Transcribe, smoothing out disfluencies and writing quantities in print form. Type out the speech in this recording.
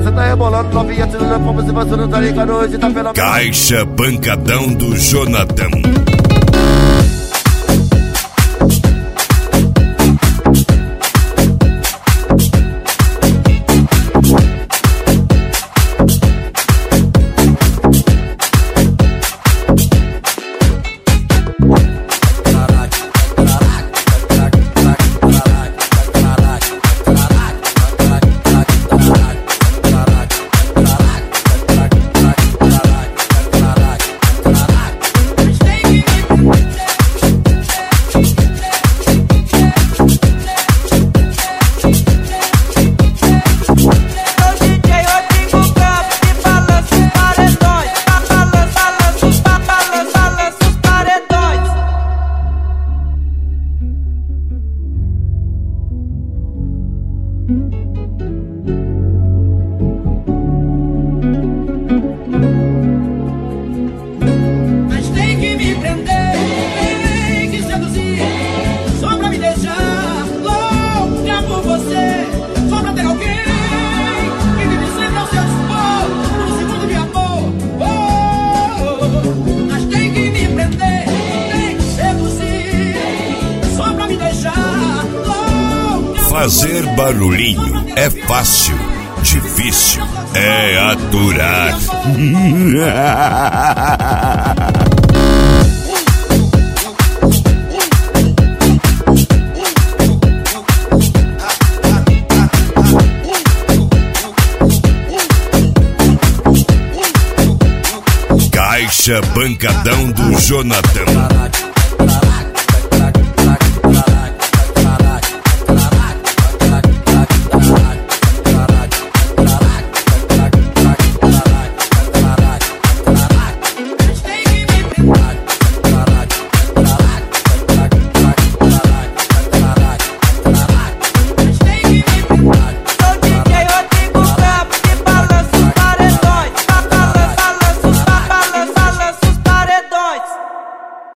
Cê tá rebolando, novinha, tirando como se você não tá ligado. Hoje tá pela Caixa Pancadão do Jonathan. Mas tem que me prender, tem que seduzir, só pra me deixar louca por você, só pra ter alguém que me senta ao seu dispor, no segundo de amor. Mas tem que me prender, tem que seduzir, só pra me deixar louca. Fazer barulhinho é fácil, difícil é aturar. Caixa Pancadão do Jonathan.